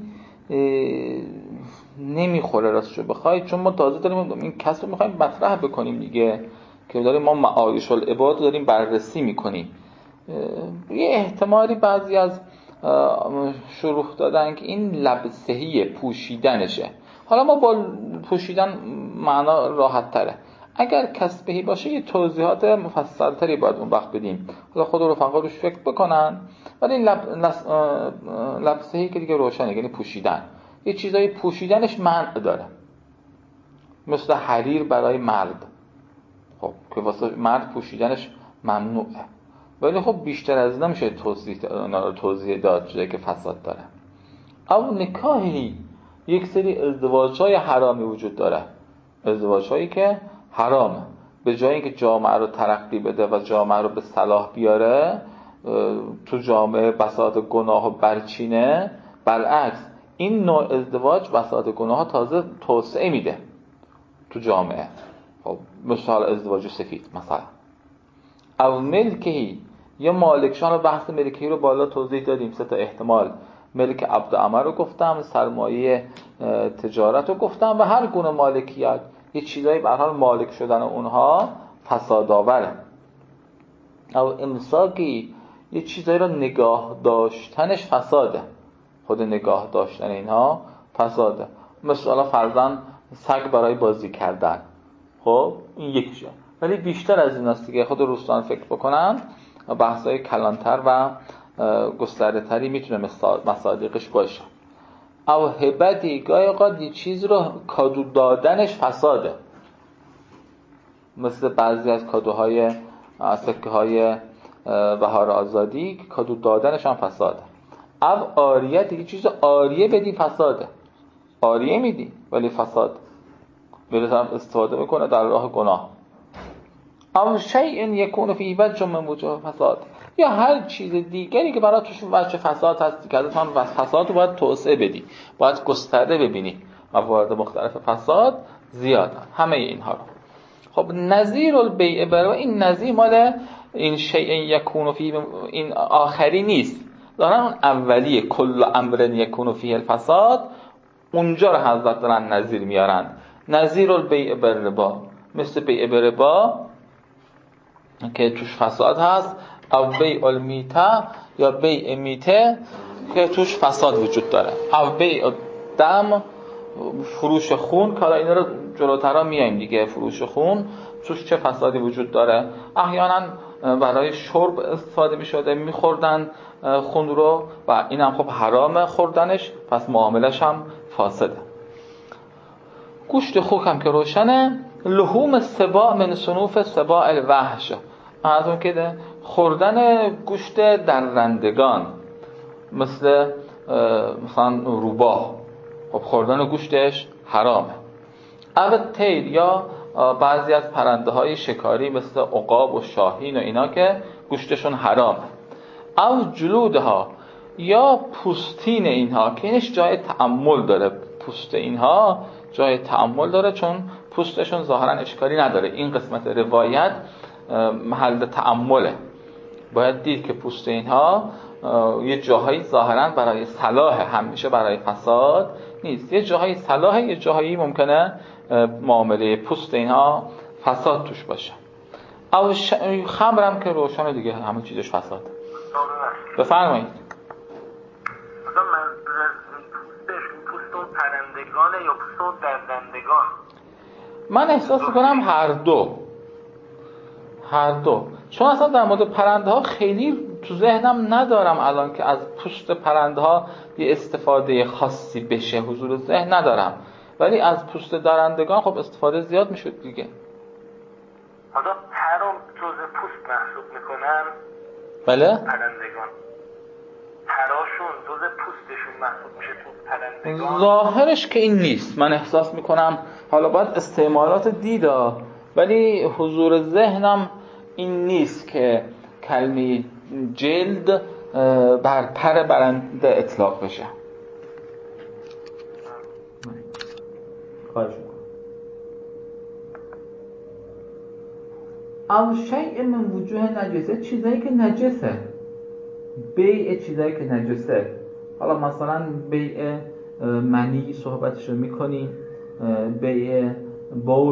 نمیخوره راستشو بخوای، چون ما تازه داریم این کسب رو میخوایم مطرح بکنیم دیگه، که داریم ما معایش العباد رو داریم بررسی میکنیم. یه احتمالی بعضی از شروح دادن که این لبسهی پوشیدنشه. حالا ما با پوشیدن معنا راحت تره. اگر کسبهی باشه یه توضیحات مفصل تری باید اون وقت بدیم، حالا خود رفقا روش فکر بکنن. ولی لب... لبسهی که دیگه روشنه، یعنی پوشیدن. یه چیزایی پوشیدنش منع داره، مثل حریر برای مرد، خب که واسه مرد پوشیدنش ممنوعه. ولی خب بیشتر از این نمیشه توضیح توضیح داد چیزایی که فساد داره. او نکاحی، یک سری ازدواج‌های حرامی وجود داره، ازدواج‌هایی که حرامه، به جای اینکه جامعه رو ترقی بده و جامعه رو به صلاح بیاره، تو جامعه بساط گناه و برچینه، برعکس این نوع ازدواج بساط گناه ها تازه توسعه میده تو جامعه. خب مثل ازدواج سفید مثلا. او ملکی، یا مالکشان، رو بحث ملکی رو بالا توضیح دادیم، سه تا احتمال، ملک عبد عمر رو گفتم، سرمایه تجارت رو گفتم، و هر گونه مالکیت یه چیزایی به هر حال مالک شدن اونها فساد آوره. او امساکی، یه چیزایی رو نگاه داشتنش فساده، خود نگاه داشتن اینها فساده. مثلا فرضاً سگ برای بازی کردن، خب این یکیشه. ولی بیشتر از این است دیگه، خود دوستان فکر بکنن بحثای کلانتر و گسترده تری میتونه مصادیقش باشه. او هبتی، گاهی اوقات یه چیز رو کادو دادنش فساده، مثل بعضی از کادوهای سکه های بهار آزادی که کادو دادنش هم فساده. او آریت، یه چیز آریه بدی فساده. آریه میدی ولی فساد بره استفاده میکنه در راه گناه. او شیء یکون فیه وجه من وجوه فساد، یا هر چیز دیگری که برای توش وجه فساد هست که ازتون فساد رو باید توسعه بدی، باید گسترده ببینی. موارد مختلف فساد زیادن همه اینها رو. خب نظیر البیع برای این نظیر مال این شیء یکون فیه این آخری نیست، دارن اون اولیه کل امر یکون فیه الفساد، اونجا رو حضرت دارن نظیر میارن. نظیر البیع بالربا، مثل بیع بالربا که توش فساد هست، او بیع المیته یا بیع میته که توش فساد وجود داره، او بیع دم فروش خون که اینا رو جلوتر میایم دیگه. فروش خون توش چه فسادی وجود داره؟ احیانا برای شرب استفاده میشده، میخوردن خون رو و این هم خب حرامه خوردنش، پس معاملش هم فاسده. گوشت خوک هم که روشنه. لحوم سباع من صنوف سباع الوحش، از اون که خوردن گوشت درندگان مثل مثلا روباه، خب خوردن گوشتش حرامه. او طیر یا بعضی از پرنده های شکاری مثل عقاب و شاهین و اینا که گوشتشون حرامه. او جلودها یا پوستین اینها که اینش جای تأمل داره، پوست اینها جای تأمل داره چون پوستشون ظاهرا اشکالی نداره. این قسمت روایت محل تأمله، باید دید که پوست اینها یه جاهایی ظاهرا برای صلاح، همیشه برای فساد نیست. یه جاهایی صلاح، یه جاهایی ممکنه معامله پوست اینها فساد توش باشه. او ش... خمرم که روشن دیگه همه چیزش فساد. بفرمایید. مثلا من پوستش پوستون پرندگانه یا پوستون درندگان؟ من احساس میکنم هر دو هر دو چون اصلا در مورد پرنده ها خیلی تو ذهنم ندارم الان که از پوست پرنده ها یه استفاده خاصی بشه، حضور ذهن ندارم، ولی از پوست درندگان خب استفاده زیاد میشد دیگه. حالا پر رو جزء پوست محسوب میکنن؟ بله؟ پرندگان پراشون جزء پوستشون محسوب میشه تو پرندگان؟ ظاهرش که این نیست، من احساس میکنم حالا باید استعمالات دیدا، ولی حضور ذهنم این نیست که کلمه جلد بر پر برنده اطلاق بشه. خواهش میکنم. او شیء من وجوه نجسه، چیزایی که نجسه، بیع چیزایی که نجسه. حالا مثلا بیع منی صحبتشو میکنیم، بیع بول،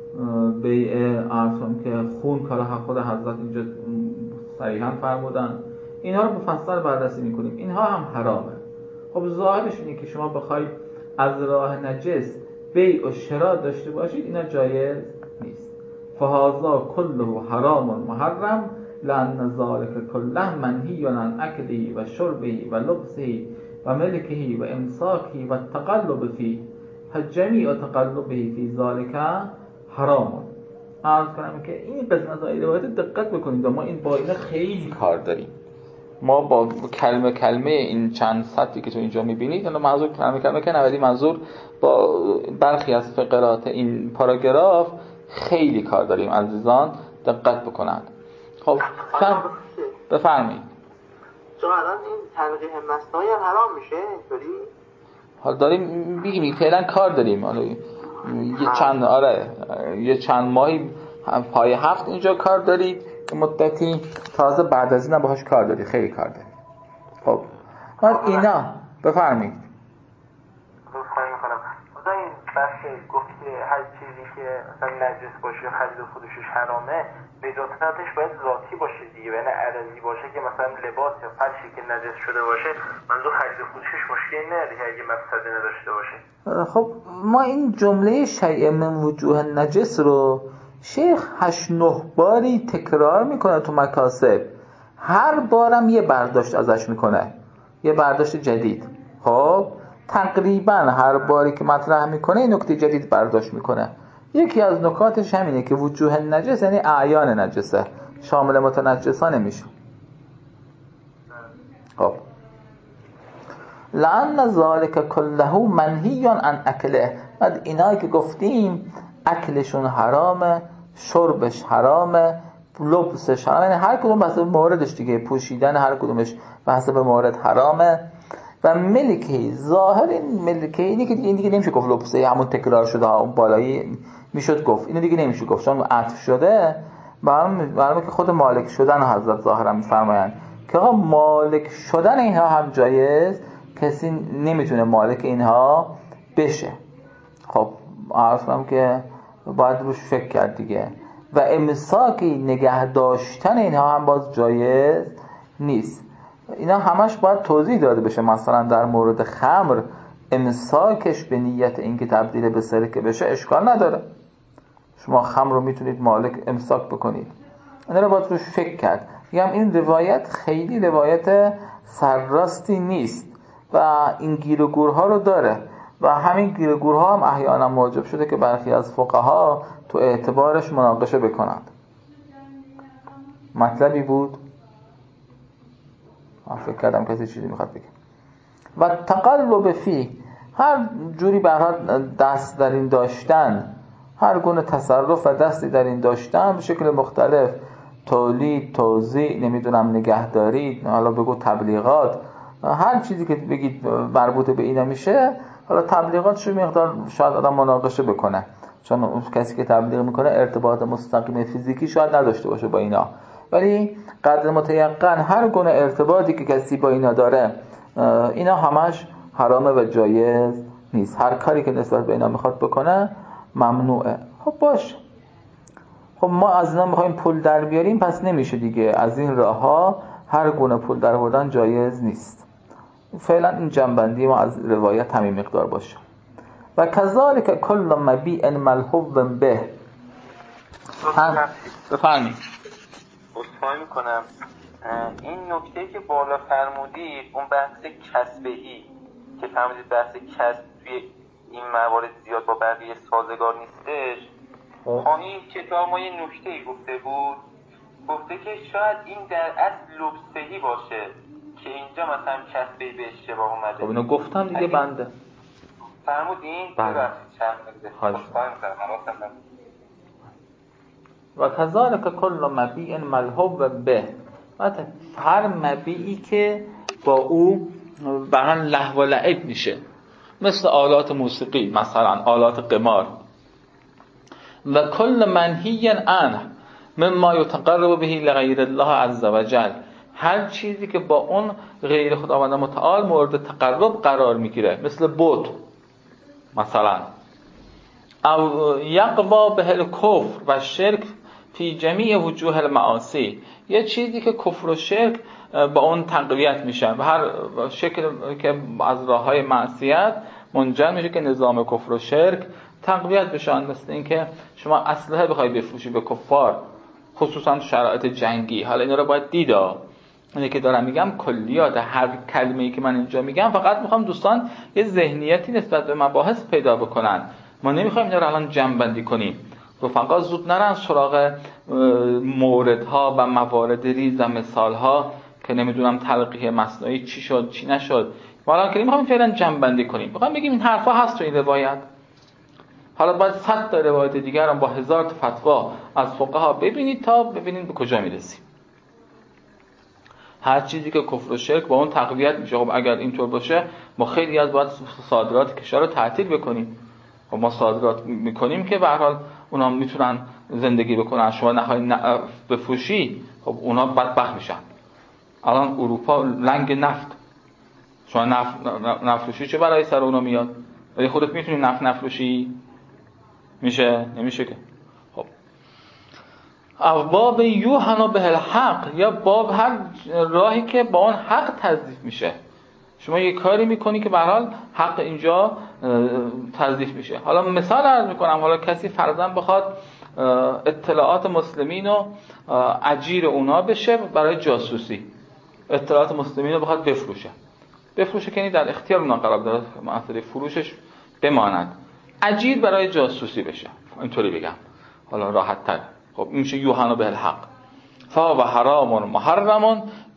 بیع ارسام که خون، کارا خود حضرت اینجا صریحا فرمودن، اینها رو مفصل بررسی میکنیم. اینها هم حرامه. خب ظاهرش اینه که شما بخواید از راه نجس بیع و شراء داشته باشید، اینا جایز نیست. فهذا كله حرام محرم لأن ذلك كله منهی عن اکله و شربه و لبسه و ملکه و امساکه و تقلب فيه، جمیع تقلبه فی ذلك حرام. عرض کنم که این قسمت های روایت دقت بکنید، ما این با اینا خیلی کار داریم. ما با کلمه کلمه این چند سطری که تو اینجا میبینید، حالا منظور کلمه کلمه که نویدی، منظور با برخی از فقرات این پاراگراف خیلی کار داریم. عزیزان دقت بکنند. خب بفرمایید. چون الان این تلقیح مصنوعی هم حرام میشه اینطوری؟ حالا داریم میگیم فعلا کار داریم، حالا یه چند آره یه چند ماهی پای هفت اینجا کار دارید، مدتی تازه بعد از اینا باهاش کار دارید، خیلی کار دارید. خب ما اینا بفرمایید. خواهی میکنم مثلا این بحث گفت که هر چیزی که مثلا نجس باشه خرید و فروشش حرامه، نجاستش باید ذاتی باشه دیگه، یعنی عرضی باشه که مثلا لباس یا فرشی که نجس شده باشه، منظور خرید و فروشش مشکلی نداره که اگه مفسده نداشته باشه. خب ما این جمله شیء من وجوه نجس رو شیخ هشت نه باری تکرار میکنه تو مکاسب، هر بارم یه برداشت ازش میکنه، یه برداشت جدید. خب تقریبا هر باری که مطرح میکنه این نکته جدید برداشت میکنه. یکی از نکاتش همینه که وجوه نجس یعنی اعیان نجسه، شامل متنجسا نمیشه. خب لأن ذلك كله منهی عن اکله. بعد اینایی که گفتیم اکلشون حرامه، شربش حرامه، لبسش حرامه، یعنی هر کدوم بحث موردش دیگه، پوشیدن هر کدومش بحث به مورد حرامه. و ملکی ظاهر این ملکی اینی که این دیگه نمیشه گفت لبسه، همون تکرار شده ها، اون بالایی میشد گفت، اینو دیگه نمیشه گفت چون عطف شده. برام که خود مالک شدن حضرت ظاهرا میفرمایند که آقا مالک شدن اینها هم جایز، کسی نمیتونه مالک اینها بشه. خب عرض کنم که باید روش فکر کرد دیگه. و امساکی نگه داشتن اینها هم باز جایز نیست. اینا همش باید توضیح داده بشه. مثلا در مورد خمر امساکش به نیت اینکه تبدیل به سرکه بشه اشکال نداره، شما خمر رو میتونید مالک امساک بکنید. اینا رو باید روش فکر کرد. میگم این روایت خیلی روایت سرراستی نیست و این گیر و گورها رو داره و همین گیر و گورها هم احیانا موجب شده که برخی از فقها تو اعتبارش مناقشه بکنند. مطلبی بود؟ فکر کردم کسی چیزی میخواد بگه. و تقلب فی، هر جوری برها دست در این داشتن، هر گونه تصرف و دستی در این داشتن به شکل مختلف، تولید، توزیع، نمیدونم نگهداری، حالا بگو تبلیغات، هر چیزی که بگید مربوط به اینا میشه. حالا تبلیغاتش مقدار شاید آدم مناقشه بکنه، چون اون کسی که تبلیغ میکنه ارتباط مستقیم فیزیکی شاید نداشته باشه با اینا، ولی قدر متیقن هر گونه ارتباطی که کسی با اینا داره اینا همش حرامه و جایز نیست. هر کاری که نسبت به اینا میخواد بکنه ممنوعه. خب باش، خب ما از اینا میخوایم پول در بیاریم، پس نمیشه دیگه. از این راه ها هر گونه پول در آوردن جایز نیست. فعلا این جنبندی ما از روایت همین مقدار باشه. و کذالک کل مبیع ملحوظ به. بفرمایید. عذرخواهی میکنم، این نکته‌ای که بالا فرمودید، اون بحث کسبهی که فرمودید بحث کسب توی این موارد زیاد با بقیه سازگار نیستش. خواهی کتاب ما یه نکته‌ای گفته بود، گفته که شاید این در اصل لبسهی باشه که اینجا مثلا کسبهی به اشتباه اومده. خب اینو گفتم دیگه بنده. فرمودین؟ بله. خواهش و کذالک کل مبیع ملحوظ به، هر مبیعی که با او برای لهو و لعب میشه، مثل آلات موسیقی، مثلا آلات قمار. و کل منهی عنه مما یتقرب به لغیر الله عز وجل، هر چیزی که با اون غیر خداوند متعال مورد تقرب قرار میگیره، مثل بت مثلا. او یقوا به الکفر و شرک فی جمیع وجوه المعاصی، یه چیزی که کفر و شرک با اون تقویت میشن و هر شکل که از راههای معصیت منجر میشه که نظام کفر و شرک تقویت بشن. مثل این که شما اسلحه بخوای بفروشی به کفار، خصوصا شرایط جنگی. حالا اینا رو باید دیدا. اینه که دارم میگم کلیات هر کلمه‌ای که من اینجا میگم، فقط میخوام دوستان یه ذهنیتی نسبت به مباحث پیدا بکنن. ما نمیخوایم اینا رو الان جمع بندی کنیم، رفقا زود نرن سراغ موردها و موارد ریز و مثالها که نمیدونم تلقیح مصنوعی چی شد چی نشد. حالا که میخوایم فعلا جمع بندی کنیم، میخوایم بگیم این حرفا هست تو این روایت. حالا باید صد تا روایت دیگر هم با هزار تا فتوا از فقها ببینید تا ببینید به کجا میرسیم. هر چیزی که کفر و شرک با اون تقویت میشه. خب اگر اینطور باشه ما خیلی از باید صادرات کشور رو تعطیل بکنیم. خب ما صادرات میکنیم که به هر حال اونا میتونن زندگی بکنن، شما نخواهید بفروشی، خب اونا بدبخت میشن. الان اروپا لنگ نفت، شما نفت نفروشی چه برای سر اونا میاد؟ ولی خودت میتونی نفت نفروشی؟ میشه؟ نمیشه که. خب باب یوحنا به الحق، یا باب هر راهی که با اون حق تضعیف میشه. شما یه کاری میکنی که به هر حال حق اینجا تضعیف میشه. حالا مثال عرض میکنم، حالا کسی فرضاً بخواد اطلاعات مسلمین رو اجیر اونا بشه برای جاسوسی، اطلاعات مسلمین رو بخواد بفروشه بفروشه که یعنی در اختیار اونا قرار داره، مسئله فروشش بماند، اجیر برای جاسوسی بشه، اینطوری بگم حالا راحت تر. خب این میشه یوحنا به الحق. فا و حرام محرم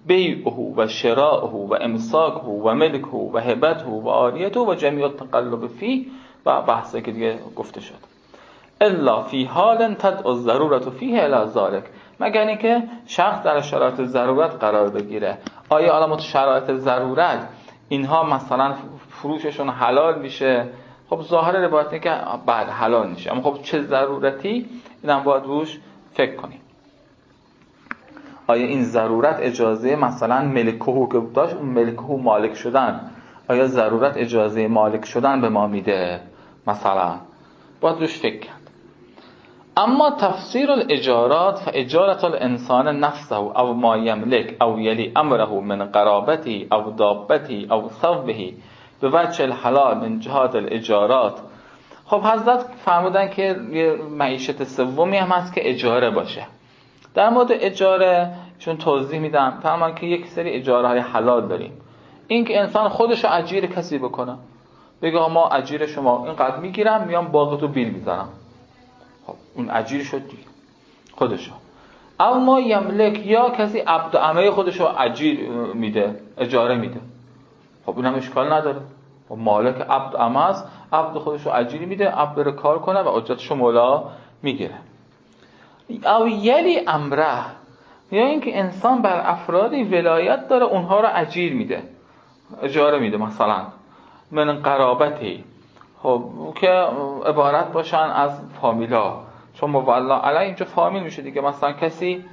بیعه و شراءه و امساکه و ملکه و هبته و عاریته و جمیع التقلب فیه و بحثی که دیگه گفته شد. الا فی حال تدعو الضرورت فیه الی ذلک، مگر اینکه شخص در شرایط ضرورت قرار بگیره. آیا علامت شرایط ضرورت اینها مثلا فروششون حلال میشه؟ خب ظاهر روایت اینه که بعد حلال میشه، اما خب چه ضرورتی؟ اینم باید روش فکر کنیم. آیا این ضرورت اجازه مثلا ملکه که داشت، اون ملکه مالک شدن، آیا ضرورت اجازه مالک شدن به ما میده؟ مثلا باید روش فکر کرد. اما تفسیر الاجارات فاجارت الانسان نفسه او ما یملک او یلی امره من قرابته او دابته او ثوبه به وجه الحلال من جهات الاجارات. خب حضرت فرمودن که یه معیشت سومی هم هست که اجاره باشه. در مورد اجاره چون توضیح میدم، فرمان که یک سری اجاره های حلال داریم. این که انسان خودشو اجیر کسی بکنه، بگه ما اجیر شما اینقدر میگیرم، میام باغتو بیل میزنم، خب اون اجیر شد دیگه خودشو. اما یملک، یا کسی عبد و امه خودشو اجیر میده، اجاره میده، خب این هم اشکال نداره، خب مالک عبد و امه است، عبد خودشو اجیر میده، عبد بره کار کنه و اجرتشو مولا میگیره. او یلی امره، یا اینکه انسان بر افرادی ولایت داره، اونها رو اجیر میده، اجاره میده، مثلا من قرابتی، خب که عبارت باشن از فامیلا، چون مولا علی اینجا فامیل میشه دیگه. مثلا کسی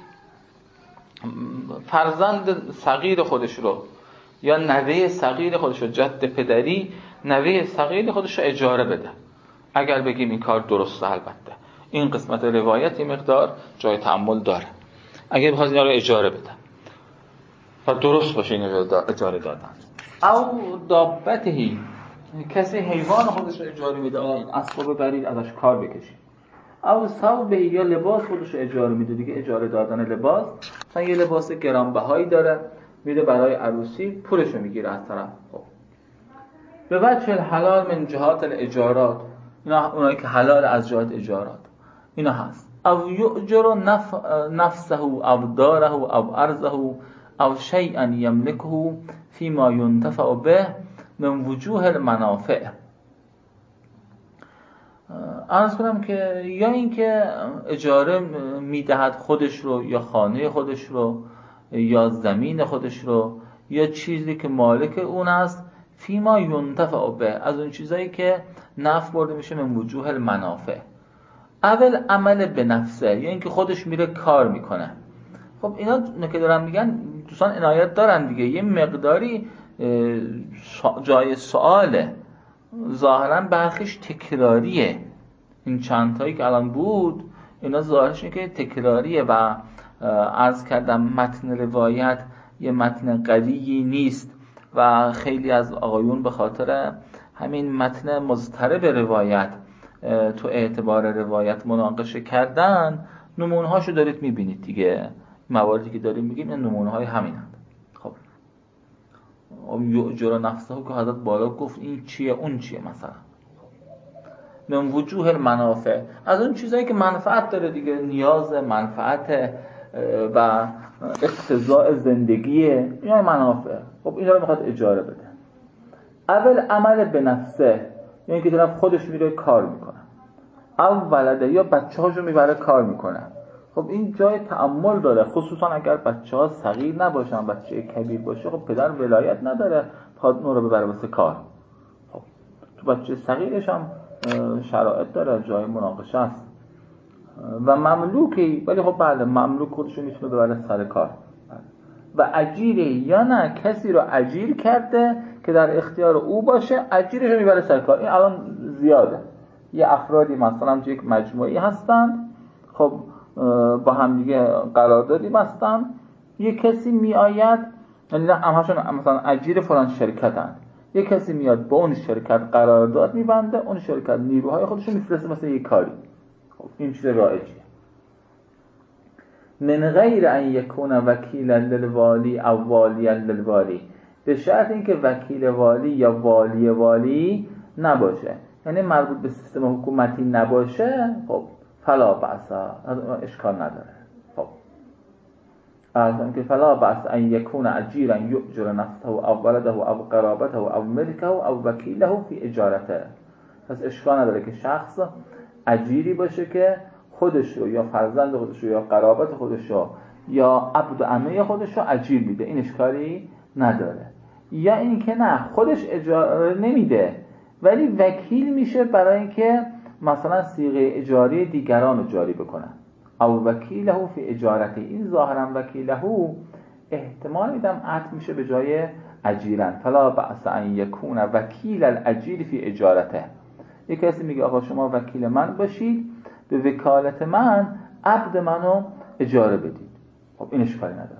فرزند صغیر خودش رو یا نوه صغیر خودش رو، جد پدری نوه صغیر خودش رو اجاره بده، اگر بگیم این کار درسته. البته این قسمت روایتی مقدار جای تأمل داره، اگر بخواد اینا رو اجاره بده و درست باشه این اجاره دادن. او دابتهی، کسی حیوان خودش رو اجاره میده، این اسباب برید ازش کار بکشید. او ثوبه، یا لباس خودش رو اجاره میده دیگه. اجاره دادن لباس، مثلا یه لباس گرانبهایی داره میده برای عروسی، پولش رو میگیره از طرف. خب به وجه الحلال من جهات الاجارات، اینا اونایی که حلال از جهات اجارات اینا هست. او یؤجر نف... نفسه او داره او ارضه او شیئا یملکه فيما ينتفع به من وجوه المنافع. عرض کنم که یا اینکه اجاره میدهد خودش رو، یا خانه خودش رو، یا زمین خودش رو، یا چیزی که مالک اون است، فیما ینتفع به، از اون چیزایی که نفع برده میشه، من وجوه المنافع. اول عمل به نفسه، یا اینکه خودش میره کار میکنه. خب اینا که دارن میگن دوستان عنایت دارن دیگه، یه مقداری جای سواله، ظاهرا برخیش تکراریه. این چند تایی که الان بود اینا ظاهرش اینه که تکراریه و عرض کردم متن روایت یه متن قوی نیست و خیلی از آقایون به خاطر همین متن مضطرب روایت تو اعتبار روایت مناقشه کردن. نمونه هاشو دارید میبینید دیگه، مواردی که داریم میگیم این نمونه های همین هست. خب یؤجر نفسه که حضرت بالا گفت این چیه اون چیه، مثلا من وجوه المنافع، از اون چیزایی که منفعت داره دیگه، نیاز منفعت و اقتضاء زندگیه، اینا منافع. خب اینا رو میخواد اجاره بده. اول عمل به نفسه، یعنی که طرف خودش میره کار میکنه، او ولده، یا بچه هاشو میبره کار میکنه. خب این جای تأمل داره، خصوصا اگر بچه ها صغیر نباشن، بچه کبیر باشه، خب پدر ولایت نداره خواهد اون رو ببره واسه کار. خب تو بچه صغیرش هم شرایط داره، جای مناقشه است. و مملوکی، ولی خب بله مملوک خودشو میتونه ببره سر کار. و اجیری، یا نه کسی رو اجیر کرده که در اختیار او باشه، اجیرش رو میبره سر کار. این الان زیاده، یه افرادی مثلا تو یک مجموعی هستن، خب با هم دیگه قراردادی بستن، یه کسی میآید، یعنی همشون مثلا اجیر فلان شرکتن، یه کسی میاد با اون شرکت قرارداد میبنده، اون شرکت نیروهای خودش رو میفرسته مثلا یه کاری. خب این چیز رایجیه. من غیر ان یکون وکیلا للوالی او والیا للوالی، به شرط اینکه وکیل والی یا والی والی نباشه، یعنی مربوط به سیستم حکومتی نباشه. خب فلا بأس، اشکال نداره. خب ارزم که فلا بأس ان یکون اجیرا یؤجر نفسه او ولده او قرابته او ملکه او وکیله فی اجارته. پس اشکال نداره که شخص اجیری باشه که خودش رو یا فرزند خودش رو یا قرابت خودش رو یا عبد و عمه خودش رو اجیر میده، این اشکالی نداره. یا اینکه نه خودش اجاره نمیده ولی وکیل میشه برای اینکه مثلا صیغه اجاره دیگران رو جاری بکنه. او وکیله فی اجارته، این ظاهرا وکیله احتمال میدم عطف میشه به جای اجیرن. فلا بأس ان یکون وکیل الاجیر فی اجارته. یک کسی میگه آقا شما وکیل من باشید، به وکالت من عبد منو اجاره بدید. خب این اشکالی نداره.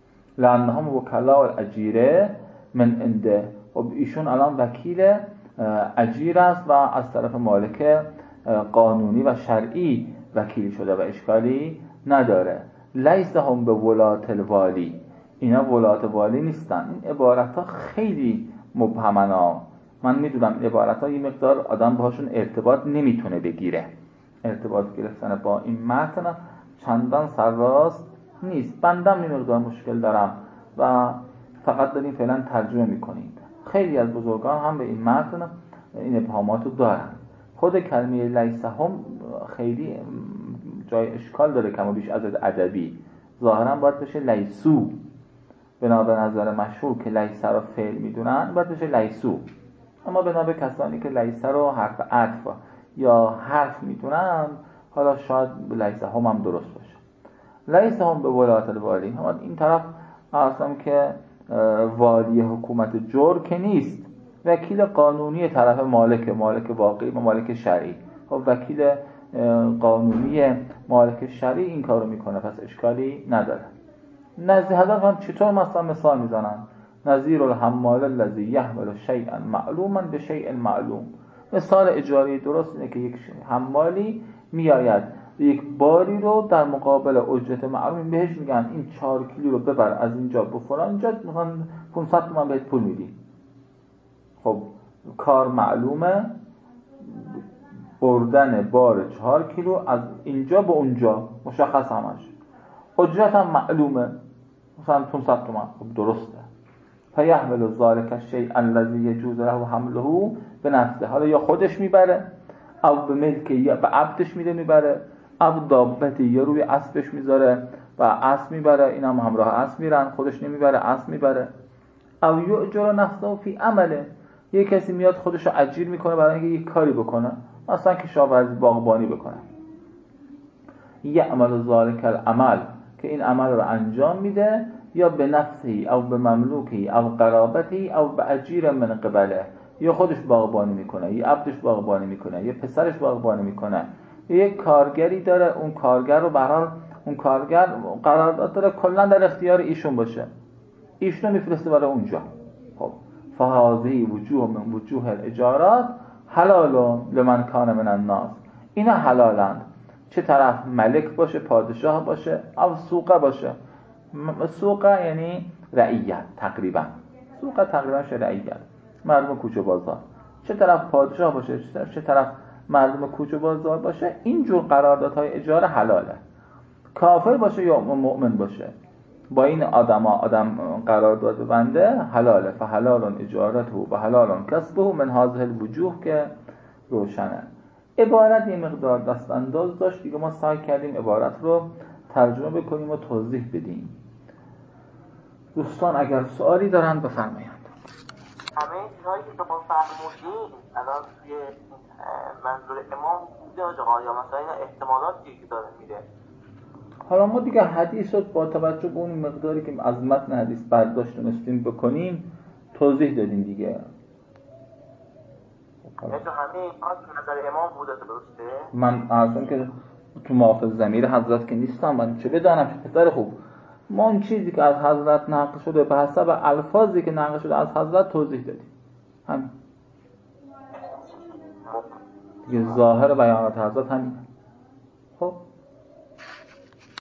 لانهم وکلاء الاجیره من عنده. خب ایشون الان وکیل اجیر است و از طرف مالک قانونی و شرعی وکیل شده و اشکالی نداره. لیس هم به ولات الوالی، اینا ولات والی نیستن. این عبارت ها خیلی مبهمن ها. من میدونم این عبارت ها یه مقدار آدم باهاشون ارتباط نمیتونه بگیره، ارتباط گرفتن با این متن چندان سرراست نیست. بندم این مقدار مشکل دارم و فقط داریم فعلا ترجمه میکنیم. خیلی از بزرگان هم به این متن این ابهامات رو دارن. خود کلمه لیس هم خیلی جای اشکال داره، کما بیش از ادبی. ظاهرا باید بشه لیسو، بنا به نظر مشهور که لیس رو فعل میدونن باید بشه لیسو، اما بنا به کسانی که لیس رو حرف عطف یا حرف میدونن حالا شاید لیس هم هم درست باشه. لیس هم به ولایت الوالی، اما این طرف اصلا که والی حکومت جور که نیست، وکیل قانونی طرف مالک، مالک واقعی و مالک شرعی. خب وکیل قانونی مالک شرعی این کارو میکنه، پس اشکالی نداره. نزد هدف هم چطور مثلا مثال میزنن؟ نظیر الحمال الذی یحمل شیئا معلوما به شیء معلوم. مثال اجاری درست اینه که یک حمالی میآید یک باری رو در مقابل اجرت معلوم بهش میگن این چهار کیلو رو ببر از اینجا به فلان جا، مثلا پانصد تومان بهت پول میدی. خب کار معلومه، بردن بار چهار کیلو از اینجا به اونجا مشخص همش. اجرت هم معلومه، مثلا پانصد تومان. خب درسته. فیحمل ذلک الشیء الذی یجوز له حمله بنفسه. حالا یا خودش میبره او به ملک یا به عبدش میده میبره، او دابتی یا روی اسبش میذاره و اسب میبره، این هم همراه اسب میرن، خودش نمیبره اسب میبره. او یؤجر نفسه فی عمله، یک کسی میاد خودشو اجیر میکنه برای اینکه یک کاری بکنه، مثلا کشاورزی باغبانی بکنه. یعمل ذلک العمل، که این عمل رو انجام میده، یا به نفسی او به مملوکی او قرابتی او به اجیر من قبله، یا خودش باغبانی میکنه، یا عبدش باغبانی میکنه، یا پسرش باغبانی میکنه، یا یک کارگری داره، اون کارگر رو به هر حال اون کارگر قرارداد داره کلا در اختیار ایشون باشه، ایشون میفرسته برای اونجا. خب فهذه وجوه من وجوه الاجارات حلال لمن کان من الناس، اینا حلالند، چه طرف ملک باشه، پادشاه باشه، او سوقه باشه. سوقه یعنی رعیت، تقریبا سوقه تقریبا شرعیت، مردم کوچه بازار. چه طرف پادشاه باشه، چه طرف مردم کوچه بازار باشه، اینجور قراردادهای اجاره حلاله. کافر باشه یا مؤمن باشه، با این آدم آدم قرارداد بنده حلاله. فحلال اجارته و حلال کسبه من هذه الوجوه، که روشنه. عبارت یه مقدار دست انداز داشت دیگه، ما سعی کردیم عبارت رو ترجمه بکنیم و توضیح بدیم. دوستان اگر سوالی دارن بفرمایند. همه چیزهایی که شما فرمودین الان توی منظور امام بوده آقا، یا مثلا این احتمالاتی که داره میده؟ حالا ما دیگه حدیث رو با توجه به اون مقداری که از متن حدیث برداشت تونستیم بکنیم توضیح دادیم دیگه. یعنی همه این کار که نظر امام بوده درسته؟ من اصلا که تو موافق ضمیر حضرت که نیستم، من چه بدانم، چه پسر خوب. ما اون چیزی که از حضرت نقل شده به حسب الفاظی که نقل شده از حضرت توضیح دادیم. همین دیگه، ظاهر بیانات حضرت همین. خب